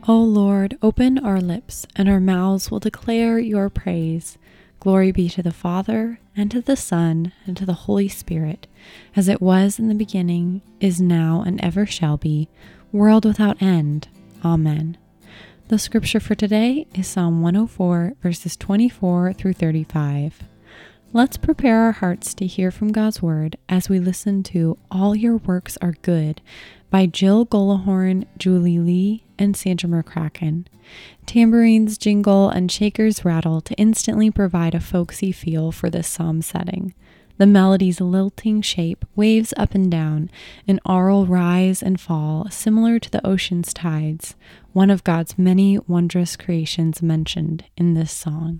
O Lord, open our lips, and our mouths will declare your praise. Glory be to the Father, and to the Son, and to the Holy Spirit, as it was in the beginning, is now, and ever shall be, world without end. Amen. The scripture for today is Psalm 104, verses 24 through 35. Let's prepare our hearts to hear from God's Word as we listen to All Your Works Are Good by Jill Golahorn, Julie Lee, and Sandra McCracken. Tambourines jingle and shakers rattle to instantly provide a folksy feel for this psalm setting. The melody's lilting shape waves up and down, an aural rise and fall similar to the ocean's tides, one of God's many wondrous creations mentioned in this song.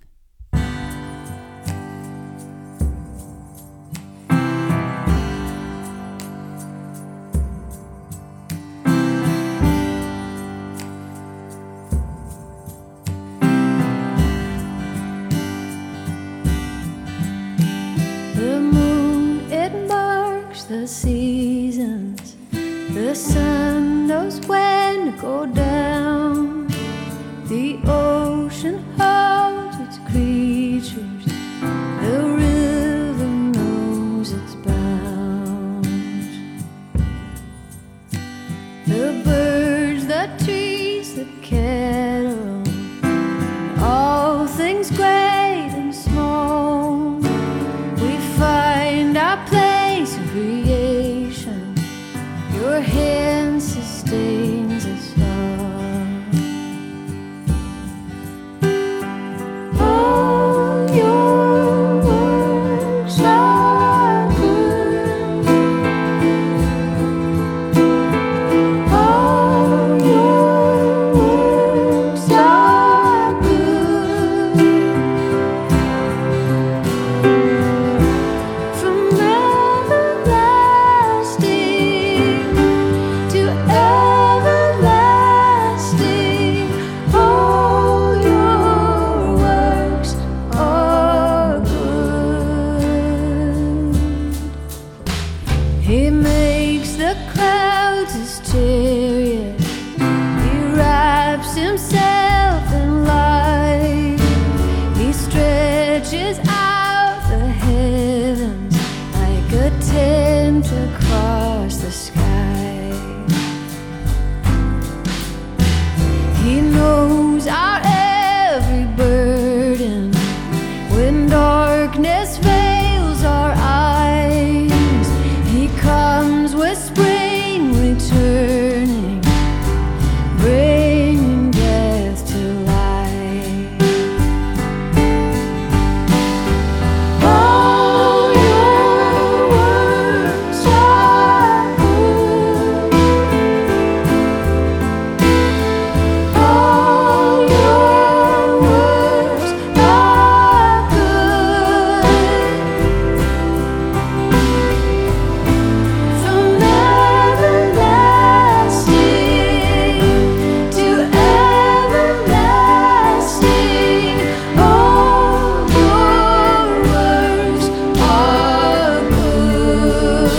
The seasons, the sun knows when to go down. The ocean holds its creatures, the river knows its bounds. The birds, the trees, the cattle, all things great and small, we find our place in creation. Your hand sustains us all. All your works are good. All your works are good. From He makes the clouds his chariot. He wraps himself in light. He stretches out the heavens like a tent across the sky. He knows our every burden when darkness veils our eyes. He comes with spring returning, bringing death to life. All your works are good. All your works are good. From everlasting to everlasting, all your works are good.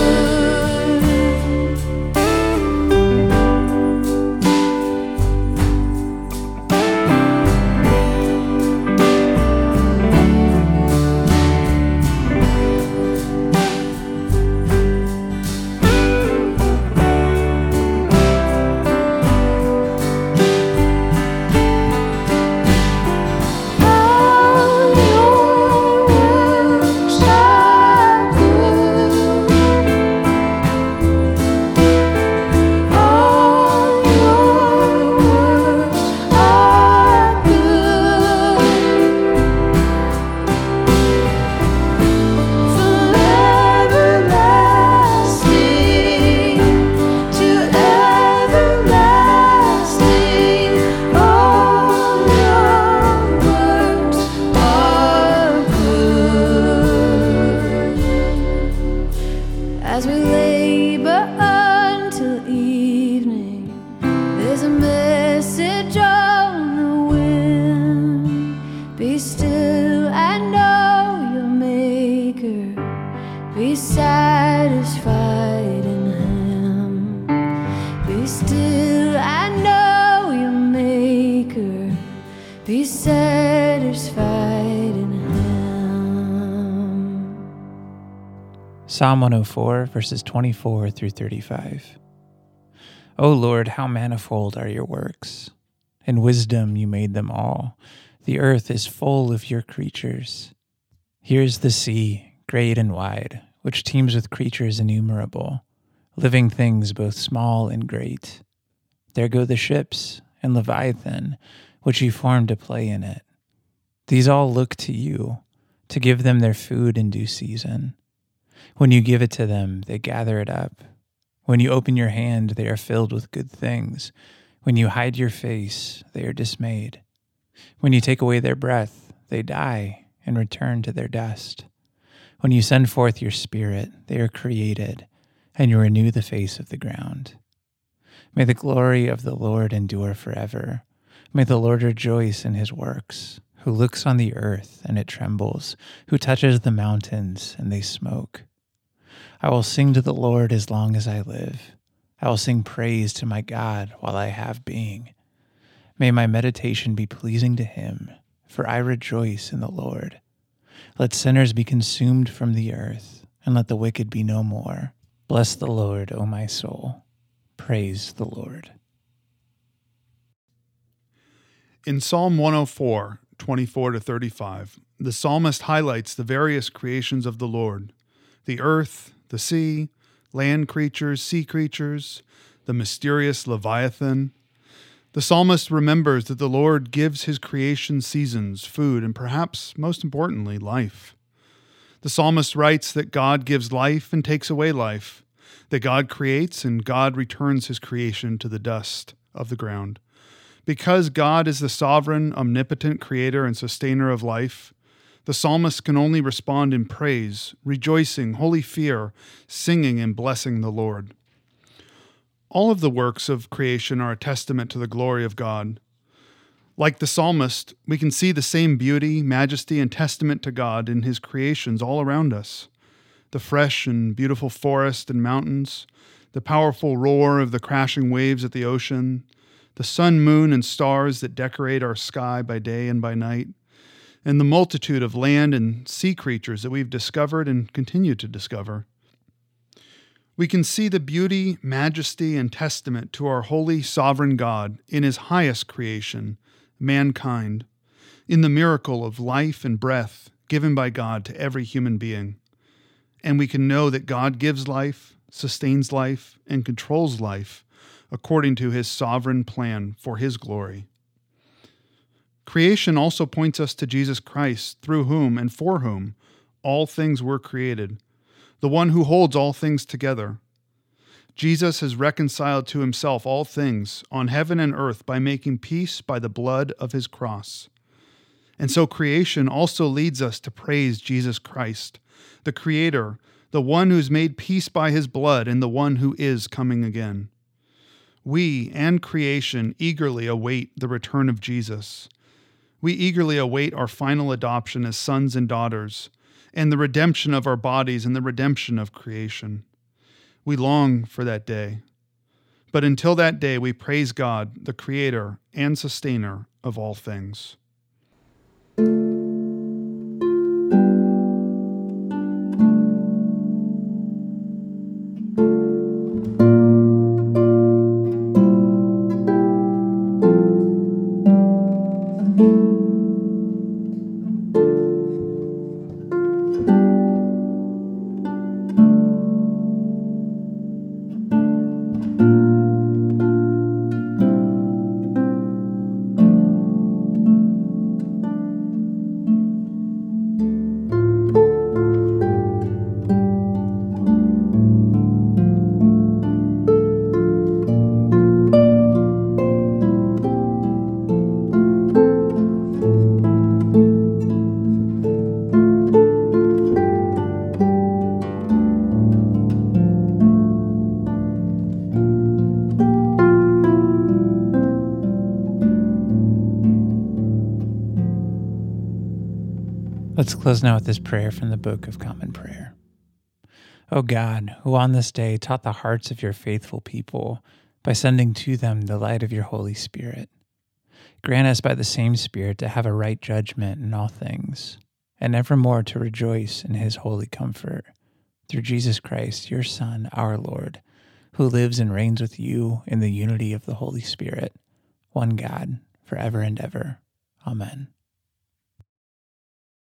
All your works are good. All your works are good. From everlasting to everlasting, all your works are good. As we labor until evening, there's a message on the wind. Be still and know your Maker. Be satisfied in Him. Be still and know your Maker. Psalm 104, verses 24 through 35. O Lord, how manifold are your works! In wisdom you made them all. The earth is full of your creatures. Here is the sea, great and wide, which teems with creatures innumerable, living things both small and great. There go the ships, and Leviathan, which you formed to play in it. These all look to you, to give them their food in due season. When you give it to them, they gather it up. When you open your hand, they are filled with good things. When you hide your face, they are dismayed. When you take away their breath, they die and return to their dust. When you send forth your spirit, they are created, and you renew the face of the ground. May the glory of the Lord endure forever. May the Lord rejoice in his works, who looks on the earth and it trembles, who touches the mountains and they smoke. I will sing to the Lord as long as I live. I will sing praise to my God while I have being. May my meditation be pleasing to him, for I rejoice in the Lord. Let sinners be consumed from the earth, and let the wicked be no more. Bless the Lord, O my soul. Praise the Lord. In Psalm 104, 24 to 35, the psalmist highlights the various creations of the Lord: the earth, the sea, land creatures, sea creatures, the mysterious Leviathan. The psalmist remembers that the Lord gives his creation seasons, food, and perhaps, most importantly, life. The psalmist writes that God gives life and takes away life, that God creates and God returns his creation to the dust of the ground. Because God is the sovereign, omnipotent creator and sustainer of life, the psalmist can only respond in praise, rejoicing, holy fear, singing and blessing the Lord. All of the works of creation are a testament to the glory of God. Like the psalmist, we can see the same beauty, majesty, and testament to God in his creations all around us. The fresh and beautiful forest and mountains, the powerful roar of the crashing waves at the ocean, the sun, moon, and stars that decorate our sky by day and by night, and the multitude of land and sea creatures that we've discovered and continue to discover. We can see the beauty, majesty, and testament to our holy, sovereign God in his highest creation, mankind, in the miracle of life and breath given by God to every human being. And we can know that God gives life, sustains life, and controls life according to his sovereign plan for his glory. Creation also points us to Jesus Christ, through whom and for whom all things were created, the one who holds all things together. Jesus has reconciled to himself all things on heaven and earth by making peace by the blood of his cross. And so creation also leads us to praise Jesus Christ, the Creator, the one who's made peace by his blood and the one who is coming again. We and creation eagerly await the return of Jesus. We eagerly await our final adoption as sons and daughters, and the redemption of our bodies and the redemption of creation. We long for that day. But until that day, we praise God, the Creator and Sustainer of all things. Let's close now with this prayer from the Book of Common Prayer. O God, who on this day taught the hearts of your faithful people by sending to them the light of your Holy Spirit, grant us by the same Spirit to have a right judgment in all things, and evermore to rejoice in his holy comfort. through Jesus Christ, your Son, our Lord, who lives and reigns with you in the unity of the Holy Spirit, one God, forever and ever. Amen.